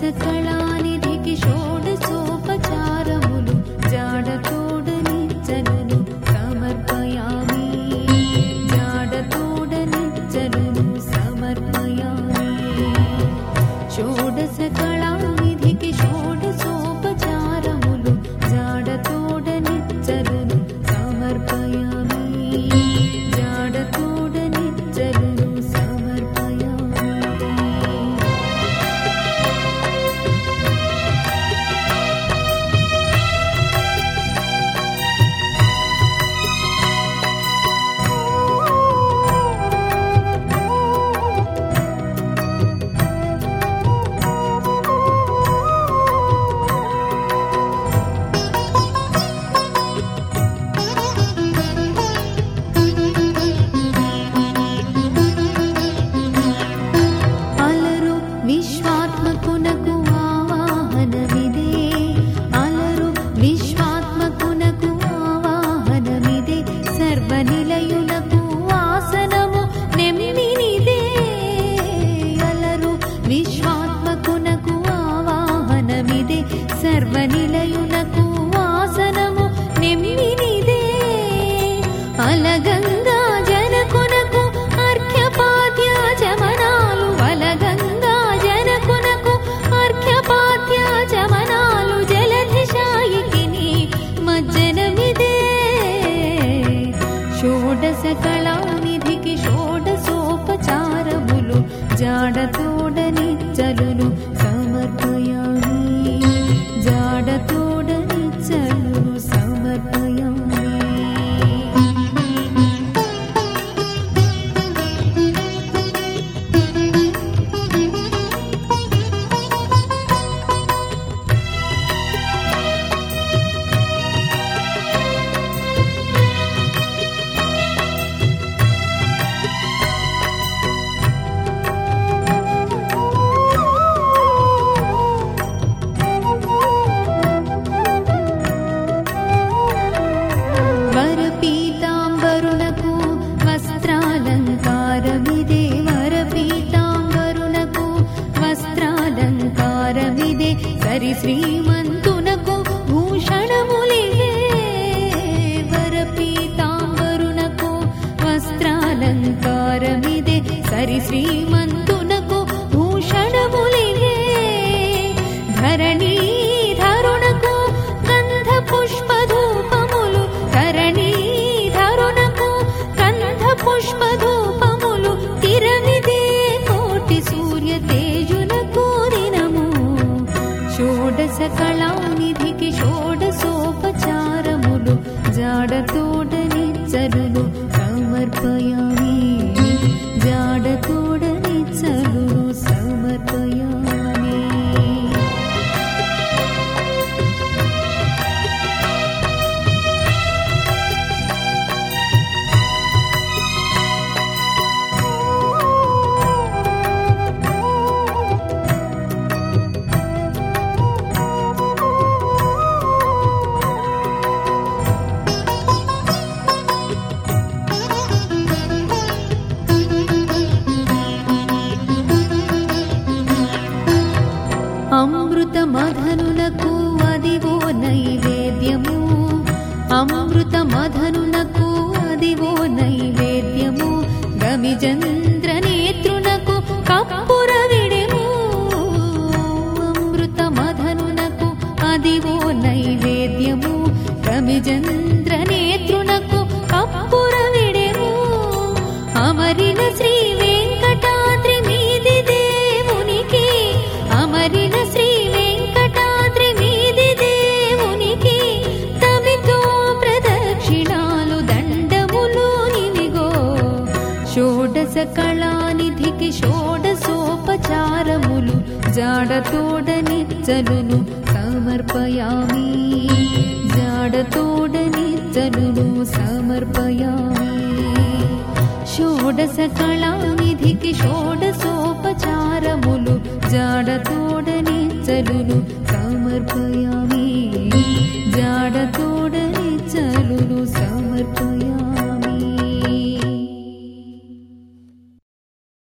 షోడశకళానిధికి షోడశోపచారములు జాడతోడనిచ్చలును సమర్పయామి జాడతోడనిచ్చలును సమర్పయామి షోడశకళానిధికి షోడశోపచారములు జాడతోడనిచ్చలును సమర్పయామి జాడతోడనిచ్చలును సమర్పయామి అలరు విశ్వాత్మకునకు ఆవాహనమిదే అలరు విశ్వాత్మకునకు ఆవాహనమిదే సర్వనిలయునకు ఆసనము నెమ్మినిదే అలరు విశ్వాత్మకునకు ఆవాహనమిదే సర్వనిలయునకు ఆసనము నెమ్మినిదే అలగంగా జనకునకు అర్ఘ్యపాద్యాచమనాలు అలగంగా జనకునకు అర్ఘ్యపాద్యాచమనాలు జలధిశాయికిని మజ్జనమిదే షోడశకళానిధికి షోడశోపచారములు జాడతోడనిచ్చలును సమర్పయామి జాడతోడనిచ్చలును సమర్పయామి వరపీతాంబరునకు వస్త్రాలంకారమిదే వరపీతాంబరునకు వస్త్రాలంకారమిదే సరి శ్రీమంతునకు భూషణములివే వరపీతాంబరునకు వస్త్రాలంకారమిదే సరి శ్రీమంతునకు భూషణములివే ధరణీ ధరుణకు గంధ పుష్పధూపములు ధరణీ ధరుణకు గంధ పుష్పధూపములు తిరమిదే కోటి సూర్య తేజులకు దినము షోడశకళానిధికి షోడశోపచారములు జాడతోడనిచ్చలును సమర్పయామి జాడతోడనిచ్చలును సమర్పయామి అమృత మధనునకు అదివో నైవేద్యము అమృత మధనునకు అదివో నైవేద్యము గమిజంద్ర నేత్రునకు కప్పుర విడెము అమృత మధనునకు అదివో నైవేద్యము గమిజంద్ర నేత్రునకు కప్పుర విడెము అమరిన శ్రీ వెంకటాద్రి మీది దేవునికి అమరిన శ్రీ వెంకటాద్రి మీది దేవునికి తమితో ప్రదక్షిణాలు దండములు నివిగో షోడశకళానిధికి షోడశోపచారములు జాడతోడనిచ్చలును సమర్పయామి జాడతోడనిచ్చలును సమర్పయామి షోడశకళానిధికి షోడశోపచారములు జాడతోడనిచ్చలును సమర్పయామి జాడతోడనిచ్చలును సమర్పయామి